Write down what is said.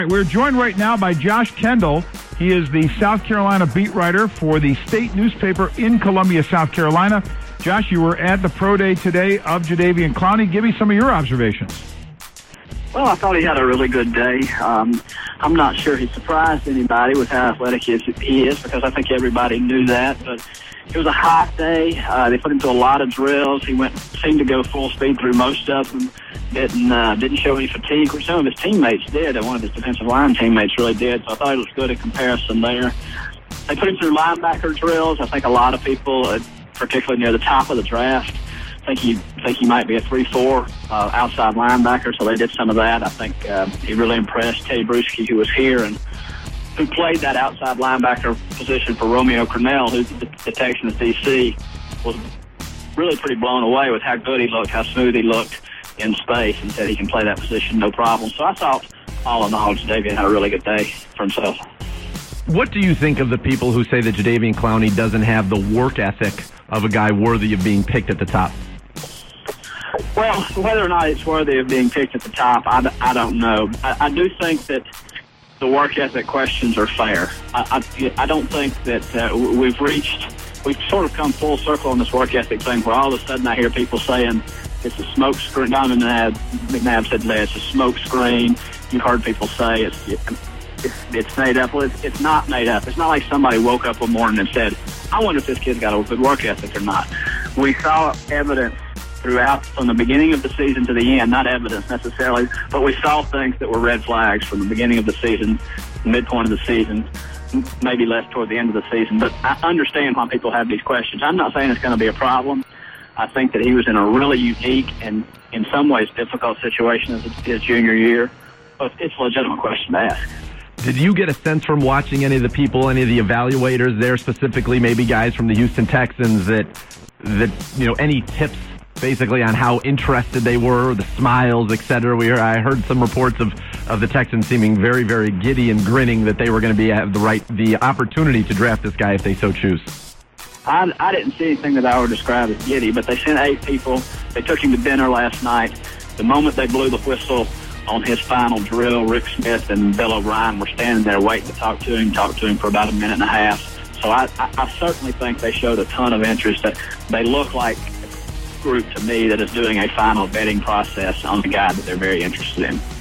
We're joined right now by Josh Kendall. He is the South Carolina beat writer for the state newspaper in Columbia, South Carolina. Josh, you were at the pro day today of Jadeveon Clowney. Give me some of your observations. Well, I thought he had a really good day. I'm not sure he surprised anybody with how athletic he is, because I think everybody knew that. But it was a hot day. They put him through a lot of drills. He seemed to go full speed through most of them. Didn't show any fatigue, which some of his teammates did, and one of his defensive line teammates really did. So I thought it was good in comparison there. They put him through linebacker drills. I think a lot of people, particularly near the top of the draft, think he might be a 3-4 outside linebacker. So they did some of that. I think he really impressed Teddy Bruschi, who was here and who played that outside linebacker position for Romeo Crennel, who's the Texans DC, was really pretty blown away with how good he looked, how smooth he looked in space, and said he can play that position no problem. So I thought, all in all, Jadeveon had a really good day for himself. What do you think of the people who say that Jadeveon Clowney doesn't have the work ethic of a guy worthy of being picked at the top? Well, whether or not it's worthy of being picked at the top, I don't know. I do think that the work ethic questions are fair. I don't think that we've sort of come full circle on this work ethic thing, where all of a sudden I hear people saying it's a smoke screen. Donovan McNabb said today it's a smoke screen. You've heard people say it's made up. Well, it's not made up. It's not like somebody woke up one morning and said, I wonder if this kid's got a good work ethic or not. We saw evidence throughout, from the beginning of the season to the end, not evidence necessarily, but we saw things that were red flags from the beginning of the season, midpoint of the season, maybe less toward the end of the season. But I understand why people have these questions. I'm not saying it's going to be a problem. I think that he was in a really unique and in some ways difficult situation as his junior year, but it's a legitimate question to ask. Did you get a sense from watching any of the people, any of the evaluators there, specifically maybe guys from the Houston Texans, that any tips basically on how interested they were, the smiles, etc.? I heard some reports of the Texans seeming very, very giddy and grinning that they were going to have the opportunity to draft this guy if they so choose. I didn't see anything that I would describe as giddy, but they sent 8 people. They took him to dinner last night. The moment they blew the whistle on his final drill, Rick Smith and Bill O'Brien were standing there waiting to talk to him for about a minute and a half. So I certainly think they showed a ton of interest. That they look like a group to me that is doing a final vetting process on the guy that they're very interested in.